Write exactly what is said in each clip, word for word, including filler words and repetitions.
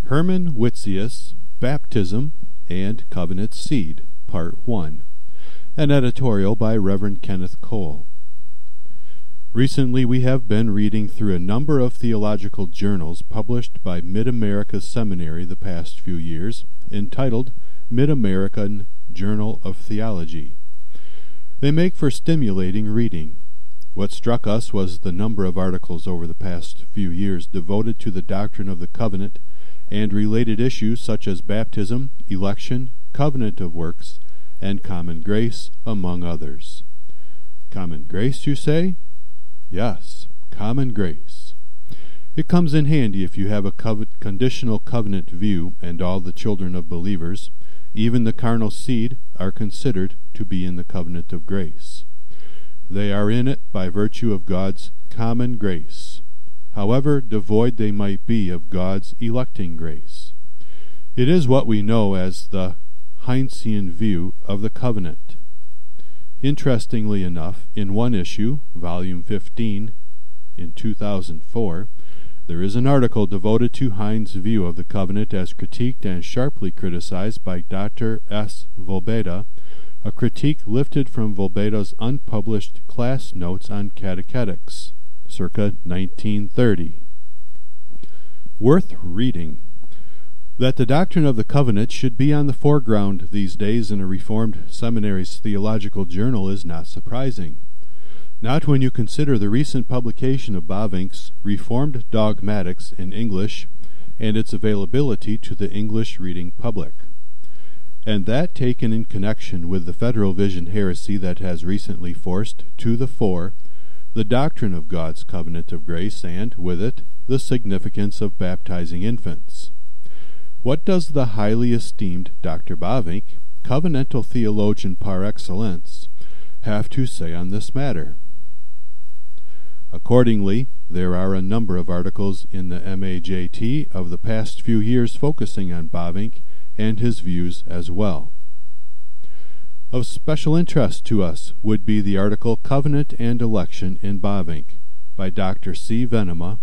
Herman Witzius, Baptism and Covenant Seed, Part one. An editorial by Reverend Kenneth Cole. Recently we have been reading through a number of theological journals published by Mid-America Seminary the past few years, entitled Mid-American Journal of Theology. They make for stimulating reading. What struck us was the number of articles over the past few years devoted to the doctrine of the covenant and related issues such as baptism, election, covenant of works, and common grace, among others. Common grace, you say? Yes, common grace. It comes in handy if you have a cov- conditional covenant view, and all the children of believers, even the carnal seed, are considered to be in the covenant of grace. They are in it by virtue of God's common grace, however devoid they might be of God's electing grace. It is what we know as the Heinesian view of the covenant. Interestingly enough, in one issue, volume fifteen, in two thousand four, there is an article devoted to Hein's view of the covenant as critiqued and sharply criticized by Doctor S. Volbeda, a critique lifted from Volbeda's unpublished class notes on catechetics, circa nineteen thirty. Worth reading. That the doctrine of the covenant should be on the foreground these days in a Reformed seminary's theological journal is not surprising. Not when you consider the recent publication of Bavinck's Reformed Dogmatics in English and its availability to the English reading public, and that taken in connection with the Federal Vision heresy that has recently forced to the fore the doctrine of God's covenant of grace and, with it, the significance of baptizing infants. What does the highly esteemed Doctor Bavinck, covenantal theologian par excellence, have to say on this matter? Accordingly, there are a number of articles in the M A J T of the past few years focusing on Bavinck and his views as well. Of special interest to us would be the article Covenant and Election in Bavinck by Doctor C. Venema,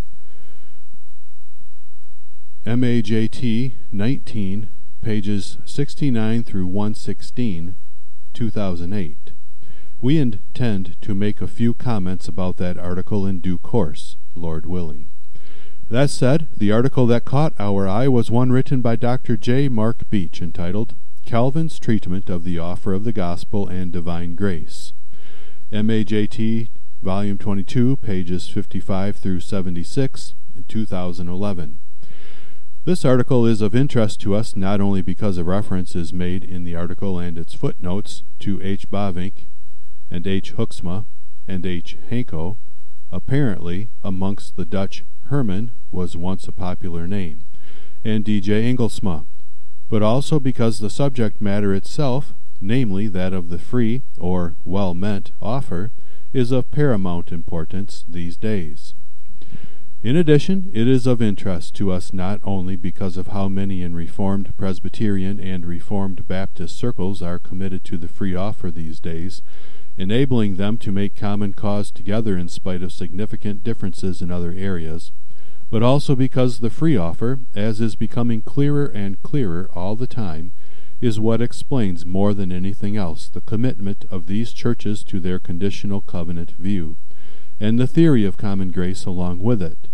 M A J T nineteen, pages sixty-nine through one sixteen, two thousand eight. We intend to make a few comments about that article in due course, Lord willing. That said, the article that caught our eye was one written by Doctor J. Mark Beach entitled Calvin's Treatment of the Offer of the Gospel and Divine Grace, M A J T, volume twenty-two, pages fifty-five through seventy-six, in two thousand eleven. This article is of interest to us not only because of references made in the article and its footnotes to H. Bavinck and H. Hoeksma and H. Hanko. Apparently, amongst the Dutch, Herman was once a popular name, and D J Engelsma, but also because the subject matter itself, namely that of the free or well-meant offer, is of paramount importance these days. In addition, it is of interest to us not only because of how many in Reformed Presbyterian and Reformed Baptist circles are committed to the free offer these days, enabling them to make common cause together in spite of significant differences in other areas, but also because the free offer, as is becoming clearer and clearer all the time, is what explains more than anything else the commitment of these churches to their conditional covenant view, and the theory of common grace along with it.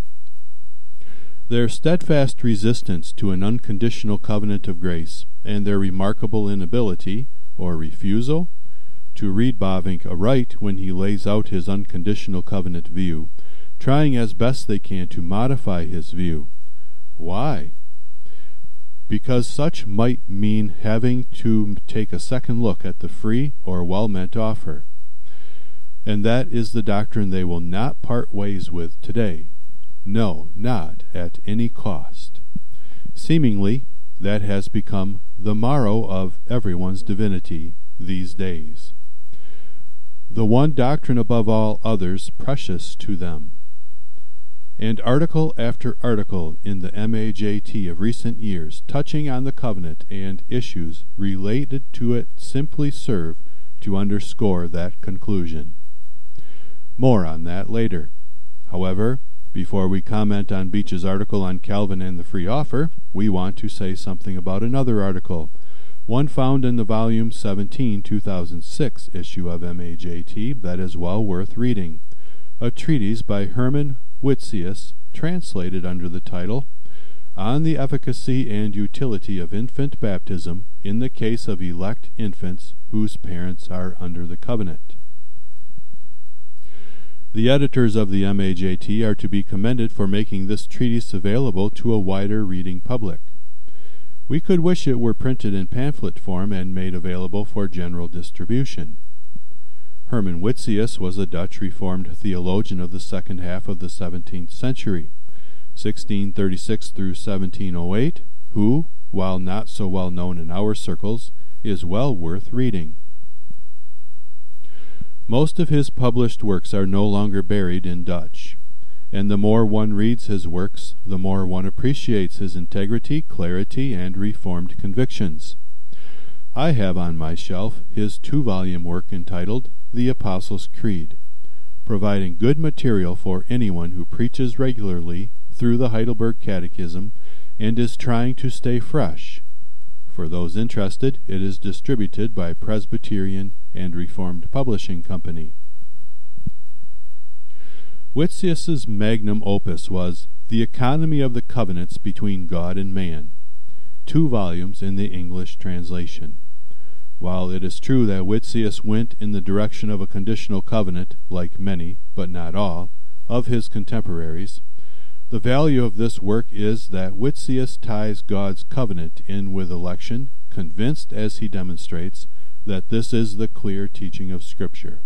Their steadfast resistance to an unconditional covenant of grace, and their remarkable inability, or refusal, to read Bavinck aright when he lays out his unconditional covenant view, trying as best they can to modify his view. Why? Because such might mean having to take a second look at the free or well-meant offer. And that is the doctrine they will not part ways with today. No, not at any cost. Seemingly, that has become the marrow of everyone's divinity these days. The one doctrine above all others precious to them. And article after article in the M A J T of recent years touching on the covenant and issues related to it simply serve to underscore that conclusion. More on that later. However, Before we comment on Beach's article on Calvin and the free offer, we want to say something about another article, one found in the volume seventeen, two thousand six issue of M A J T that is well worth reading, a treatise by Herman Witsius, translated under the title, On the Efficacy and Utility of Infant Baptism in the Case of Elect Infants whose Parents are under the Covenant. The editors of the M A J T are to be commended for making this treatise available to a wider reading public. We could wish it were printed in pamphlet form and made available for general distribution. Herman Witsius was a Dutch Reformed theologian of the second half of the seventeenth century, sixteen thirty-six through seventeen oh eight, who, while not so well known in our circles, is well worth reading. Most of his published works are no longer buried in Dutch, and the more one reads his works, the more one appreciates his integrity, clarity, and Reformed convictions. I have on my shelf his two-volume work entitled The Apostles' Creed, providing good material for anyone who preaches regularly through the Heidelberg Catechism and is trying to stay fresh. For those interested, it is distributed by Presbyterian and Reformed Publishing Company. Witsius's magnum opus was The Economy of the Covenants Between God and Man, two volumes in the English translation. While it is true that Witsius went in the direction of a conditional covenant, like many, but not all, of his contemporaries, the value of this work is that Witsius ties God's covenant in with election, convinced, as he demonstrates, that this is the clear teaching of Scripture.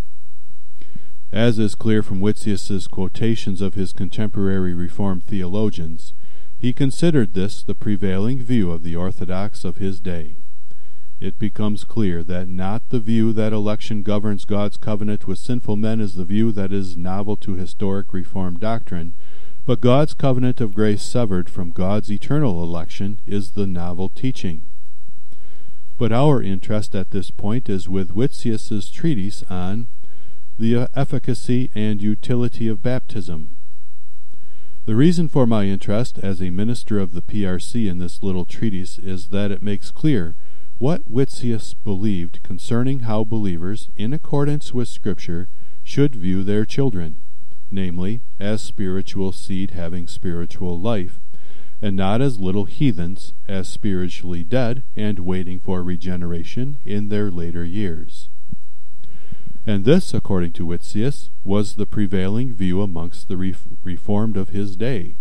As is clear from Witsius's quotations of his contemporary Reformed theologians, he considered this the prevailing view of the Orthodox of his day. It becomes clear that not the view that election governs God's covenant with sinful men is the view that is novel to historic Reformed doctrine, but God's covenant of grace severed from God's eternal election is the novel teaching. But our interest at this point is with Witsius's treatise on the efficacy and utility of baptism. The reason for my interest as a minister of the P R C in this little treatise is that it makes clear what Witsius believed concerning how believers, in accordance with Scripture, should view their children, namely, as spiritual seed having spiritual life, and not as little heathens, as spiritually dead and waiting for regeneration in their later years. And this, according to Witsius, was the prevailing view amongst the Re- Reformed of his day.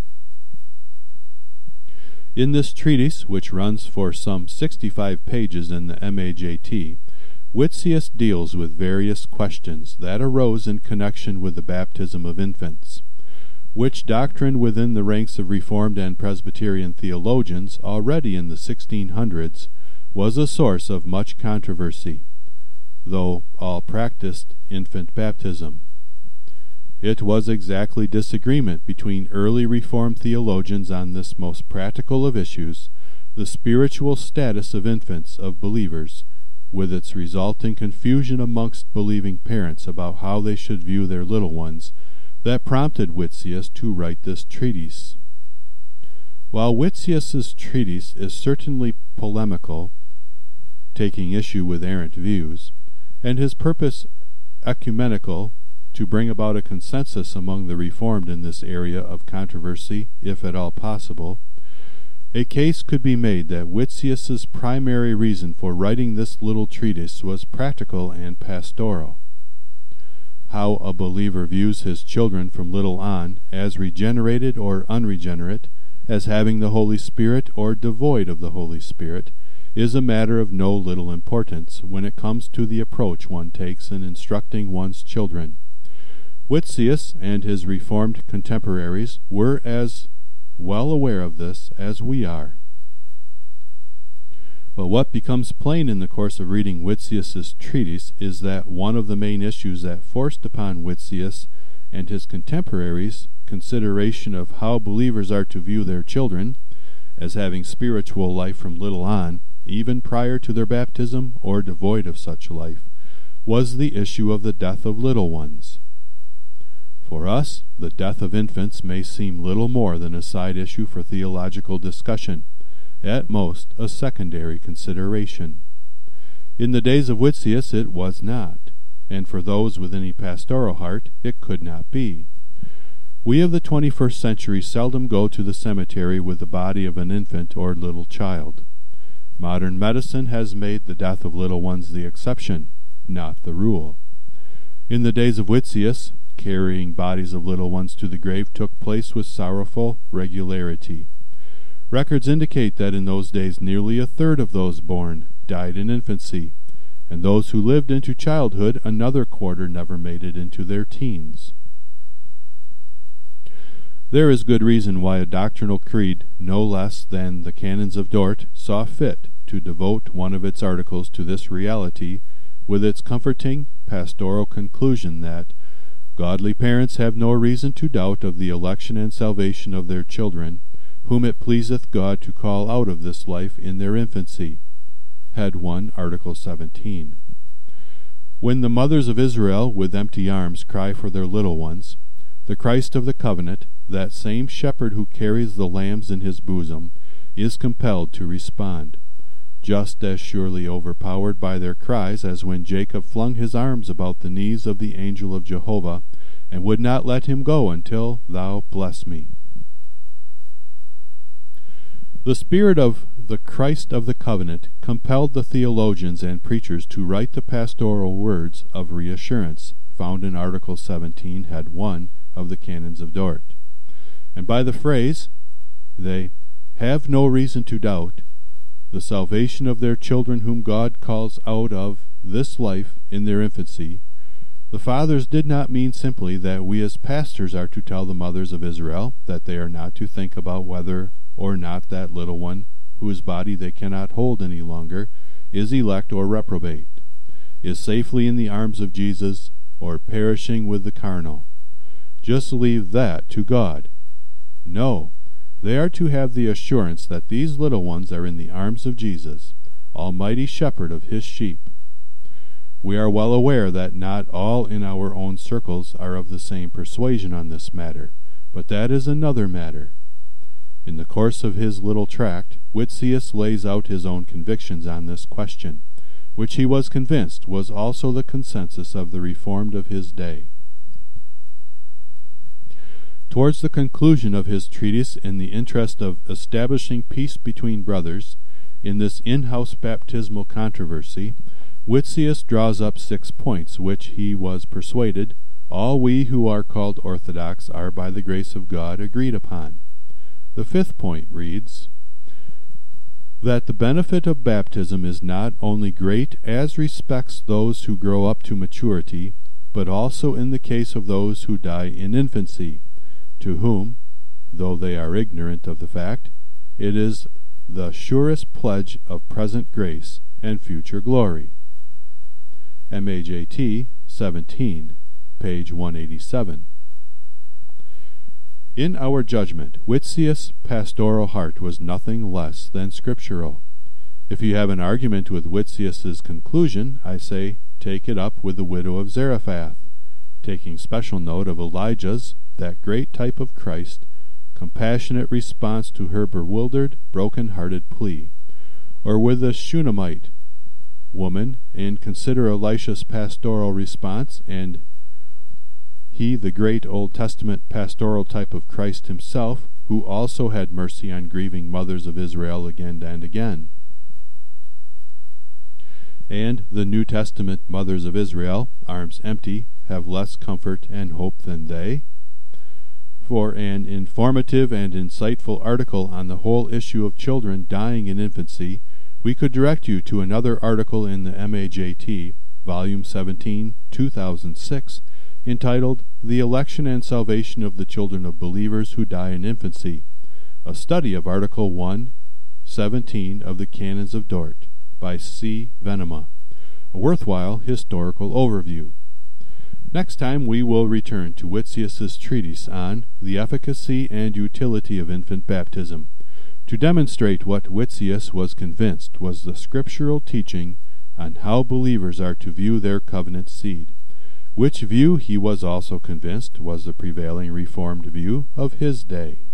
In this treatise, which runs for some sixty-five pages in the M A J T, Witsius deals with various questions that arose in connection with the baptism of infants, which doctrine within the ranks of Reformed and Presbyterian theologians already in the sixteen hundreds was a source of much controversy, though all practiced infant baptism. It was exactly disagreement between early Reformed theologians on this most practical of issues, the spiritual status of infants, of believers, with its resulting confusion amongst believing parents about how they should view their little ones, that prompted Witsius to write this treatise. While Witsius's treatise is certainly polemical, taking issue with errant views, and his purpose ecumenical, to bring about a consensus among the Reformed in this area of controversy, if at all possible, a case could be made that Witsius's primary reason for writing this little treatise was practical and pastoral. How a believer views his children from little on, as regenerated or unregenerate, as having the Holy Spirit or devoid of the Holy Spirit, is a matter of no little importance when it comes to the approach one takes in instructing one's children. Witsius and his Reformed contemporaries were as well aware of this as we are. But what becomes plain in the course of reading Witsius's treatise is that one of the main issues that forced upon Witsius and his contemporaries consideration of how believers are to view their children as having spiritual life from little on, even prior to their baptism or devoid of such life, was the issue of the death of little ones. For us, the death of infants may seem little more than a side issue for theological discussion, at most a secondary consideration. In the days of Whitsius it was not, and for those with any pastoral heart it could not be. We of the twenty-first century seldom go to the cemetery with the body of an infant or little child. Modern medicine has made the death of little ones the exception, not the rule. In the days of Whitsius, carrying bodies of little ones to the grave took place with sorrowful regularity. Records indicate that in those days nearly a third of those born died in infancy, and those who lived into childhood another quarter never made it into their teens. There is good reason why a doctrinal creed, no less than the Canons of Dort, saw fit to devote one of its articles to this reality, with its comforting pastoral conclusion that godly parents have no reason to doubt of the election and salvation of their children, whom it pleaseth God to call out of this life in their infancy. Head one, Article seventeen. When the mothers of Israel with empty arms cry for their little ones, the Christ of the covenant, that same shepherd who carries the lambs in his bosom, is compelled to respond, just as surely overpowered by their cries as when Jacob flung his arms about the knees of the angel of Jehovah, and would not let him go until thou bless me. The spirit of the Christ of the covenant compelled the theologians and preachers to write the pastoral words of reassurance found in Article seventeen, Head one of the Canons of Dort. And by the phrase, they have no reason to doubt the salvation of their children whom God calls out of this life in their infancy, the fathers did not mean simply that we as pastors are to tell the mothers of Israel that they are not to think about whether or not that little one, whose body they cannot hold any longer, is elect or reprobate, is safely in the arms of Jesus, or perishing with the carnal. Just leave that to God. No, they are to have the assurance that these little ones are in the arms of Jesus, almighty shepherd of his sheep. We are well aware that not all in our own circles are of the same persuasion on this matter, but that is another matter. In the course of his little tract, Whitsius lays out his own convictions on this question, which he was convinced was also the consensus of the Reformed of his day. Towards the conclusion of his treatise, in the interest of establishing peace between brothers, in this in-house baptismal controversy, Whitsius draws up six points which he was persuaded all we who are called orthodox are by the grace of God agreed upon. The fifth point reads, that the benefit of baptism is not only great as respects those who grow up to maturity, but also in the case of those who die in infancy, to whom, though they are ignorant of the fact, it is the surest pledge of present grace and future glory. M A J T seventeen, page one eighty-seven. In our judgment, Whitsius' pastoral heart was nothing less than scriptural. If you have an argument with Whitsius's conclusion, I say, take it up with the widow of Zarephath, taking special note of Elijah's, that great type of Christ, compassionate response to her bewildered, broken-hearted plea, or with the Shunammite woman, and consider Elisha's pastoral response, and he, the great Old Testament pastoral type of Christ himself, who also had mercy on grieving mothers of Israel again and again. And the New Testament mothers of Israel, arms empty, have less comfort and hope than they. For an informative and insightful article on the whole issue of children dying in infancy, we could direct you to another article in the M A J T, Volume seventeen, two thousand six, entitled The Election and Salvation of the Children of Believers Who Die in Infancy, a study of Article one, seventeen of the Canons of Dort, by C. Venema, a worthwhile historical overview. Next time we will return to Whitsius's treatise on the efficacy and utility of infant baptism, to demonstrate what Whitsius was convinced was the scriptural teaching on how believers are to view their covenant seed, which view he was also convinced was the prevailing Reformed view of his day.